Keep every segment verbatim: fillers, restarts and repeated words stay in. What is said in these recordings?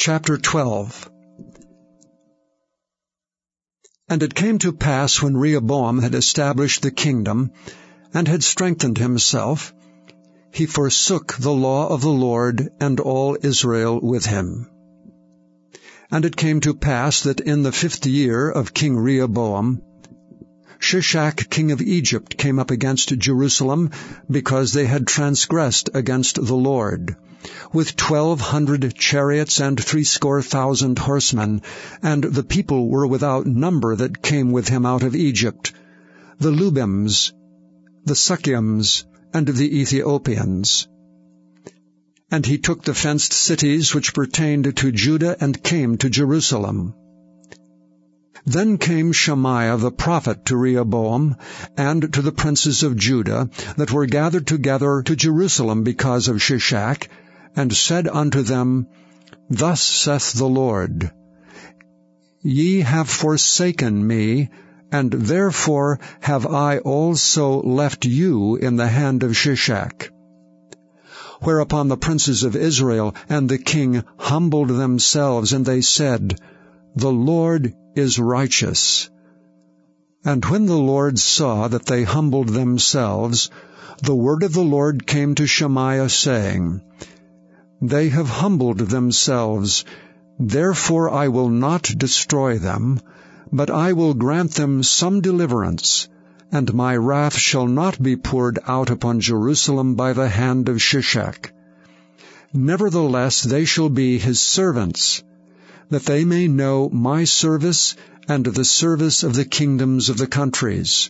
Chapter twelve. And it came to pass, when Rehoboam had established the kingdom, and had strengthened himself, he forsook the law of the Lord, and all Israel with him. And it came to pass that in the fifth year of King Rehoboam, Shishak king of Egypt came up against Jerusalem, because they had transgressed against the Lord, with twelve hundred chariots and threescore thousand horsemen, and the people were without number that came with him out of Egypt, the Lubims, the Sukkiims, and the Ethiopians. And he took the fenced cities which pertained to Judah, and came to Jerusalem. Then came Shemaiah the prophet to Rehoboam, and to the princes of Judah, that were gathered together to Jerusalem because of Shishak, and said unto them, Thus saith the Lord, Ye have forsaken me, and therefore have I also left you in the hand of Shishak. Whereupon the princes of Israel and the king humbled themselves, and they said, The Lord is righteous. And when the Lord saw that they humbled themselves, the word of the Lord came to Shemaiah, saying, They have humbled themselves, therefore I will not destroy them, but I will grant them some deliverance, and my wrath shall not be poured out upon Jerusalem by the hand of Shishak. Nevertheless they shall be his servants, that they may know my service and the service of the kingdoms of the countries.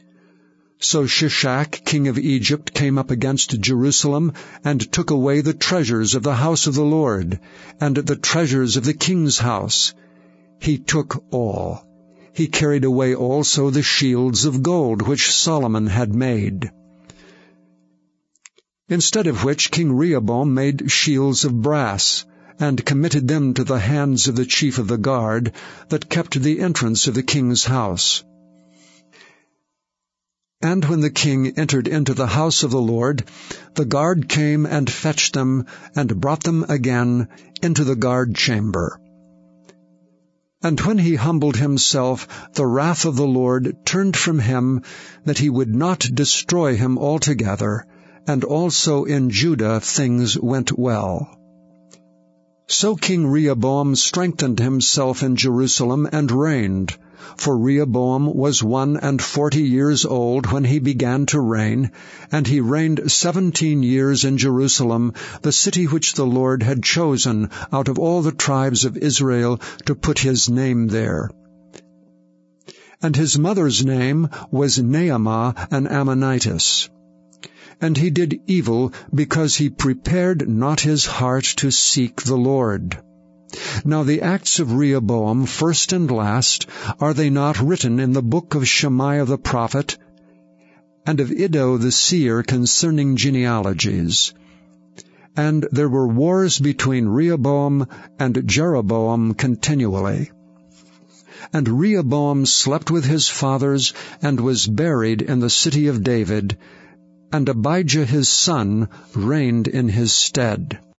So Shishak king of Egypt came up against Jerusalem, and took away the treasures of the house of the Lord, and the treasures of the king's house. He took all. He carried away also the shields of gold which Solomon had made. Instead of which King Rehoboam made shields of brass, and committed them to the hands of the chief of the guard, that kept the entrance of the king's house. And when the king entered into the house of the Lord, the guard came and fetched them, and brought them again into the guard chamber. And when he humbled himself, the wrath of the Lord turned from him, that he would not destroy him altogether, and also in Judah things went well. So King Rehoboam strengthened himself in Jerusalem, and reigned. For Rehoboam was one and forty years old when he began to reign, and he reigned seventeen years in Jerusalem, the city which the Lord had chosen out of all the tribes of Israel to put his name there. And his mother's name was Naamah, an Ammonitess. And he did evil, because he prepared not his heart to seek the Lord. Now the acts of Rehoboam, first and last, are they not written in the book of Shemaiah the prophet, and of Iddo the seer concerning genealogies? And there were wars between Rehoboam and Jeroboam continually. And Rehoboam slept with his fathers, and was buried in the city of David, and Abijah his son reigned in his stead.